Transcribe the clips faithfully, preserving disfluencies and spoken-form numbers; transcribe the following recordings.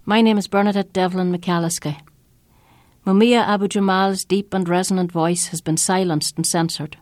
My name is Bernadette Devlin McAlliskey. Mumia Abu-Jamal's deep and resonant voice has been silenced and censored.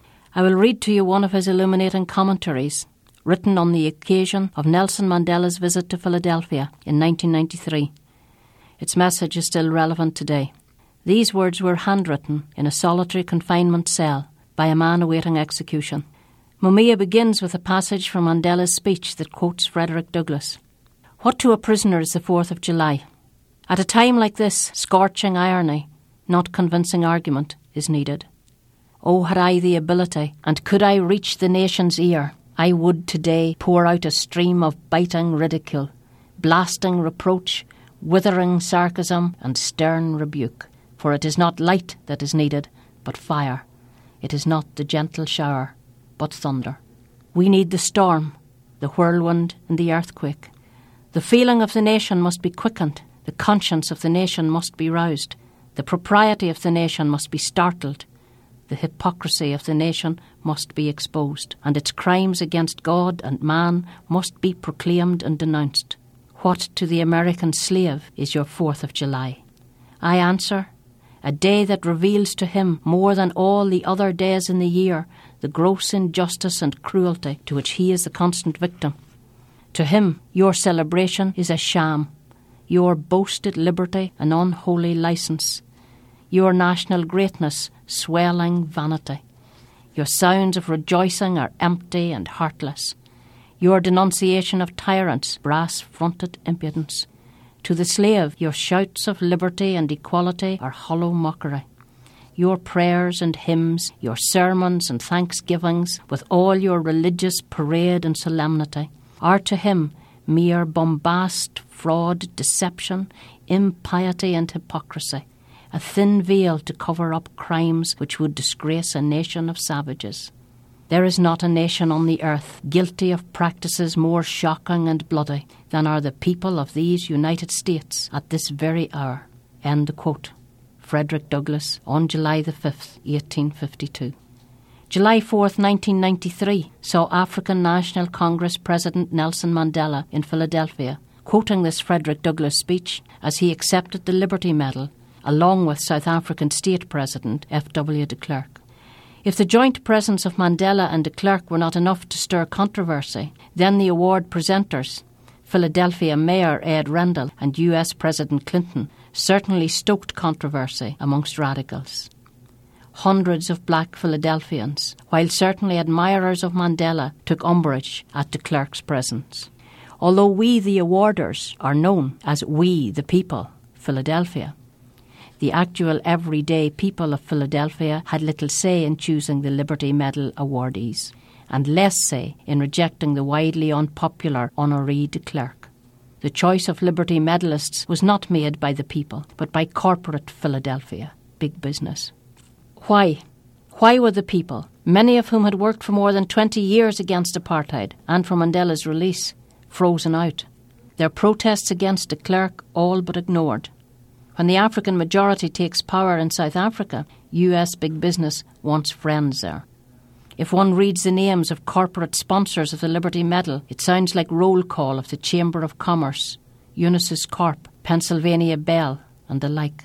I will read to you one of his illuminating commentaries, written on the occasion of Nelson Mandela's visit to Philadelphia in nineteen ninety-three. Its message is still relevant today. These words were handwritten in a solitary confinement cell by a man awaiting execution. Mumia begins with a passage from Mandela's speech that quotes Frederick Douglass. What to a prisoner is the fourth of July? At a time like this, scorching irony, not convincing argument, is needed. Oh, had I the ability, and could I reach the nation's ear, I would today pour out a stream of biting ridicule, blasting reproach, withering sarcasm, and stern rebuke. For it is not light that is needed, but fire. It is not the gentle shower, but thunder. We need the storm, the whirlwind, and the earthquake. The feeling of the nation must be quickened. The conscience of the nation must be roused. The propriety of the nation must be startled. The hypocrisy of the nation must be exposed, and its crimes against God and man must be proclaimed and denounced. What to the American slave is your fourth of July? I answer, a day that reveals to him more than all the other days in the year the gross injustice and cruelty to which he is the constant victim. To him, your celebration is a sham, your boasted liberty an unholy licence, your national greatness swelling vanity. Your sounds of rejoicing are empty and heartless, your denunciation of tyrants brass-fronted impudence. To the slave, your shouts of liberty and equality are hollow mockery. Your prayers and hymns, your sermons and thanksgivings, with all your religious parade and solemnity, are to him mere bombast, fraud, deception, impiety and hypocrisy, a thin veil to cover up crimes which would disgrace a nation of savages. There is not a nation on the earth guilty of practices more shocking and bloody than are the people of these United States at this very hour. End the quote. Frederick Douglass, on July the fifth, eighteen fifty-two. July fourth, nineteen ninety-three, saw African National Congress President Nelson Mandela in Philadelphia, quoting this Frederick Douglass speech as he accepted the Liberty Medal, along with South African State President F W de Klerk. If the joint presence of Mandela and de Klerk were not enough to stir controversy, then the award presenters, Philadelphia Mayor Ed Rendell and U S President Clinton, certainly stoked controversy amongst radicals. Hundreds of black Philadelphians, while certainly admirers of Mandela, took umbrage at de Klerk's presence. Although we, the awarders, are known as we, the people, Philadelphia, the actual everyday people of Philadelphia had little say in choosing the Liberty Medal awardees, and less say in rejecting the widely unpopular Honoré de Klerk. The choice of Liberty medalists was not made by the people, but by corporate Philadelphia, big business. Why? Why were the people, many of whom had worked for more than twenty years against apartheid and for Mandela's release, frozen out? Their protests against de Klerk all but ignored. When the African majority takes power in South Africa, U S big business wants friends there. If one reads the names of corporate sponsors of the Liberty Medal, it sounds like roll call of the Chamber of Commerce, Unisys Corp, Pennsylvania Bell, and the like.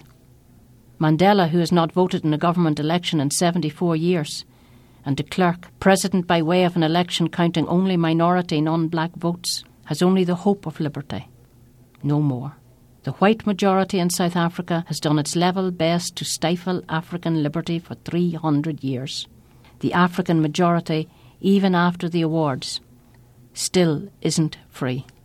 Mandela, who has not voted in a government election in seventy-four years, and de Klerk, president by way of an election counting only minority non-black votes, has only the hope of liberty. No more. The white majority in South Africa has done its level best to stifle African liberty for three hundred years. The African majority, even after the awards, still isn't free.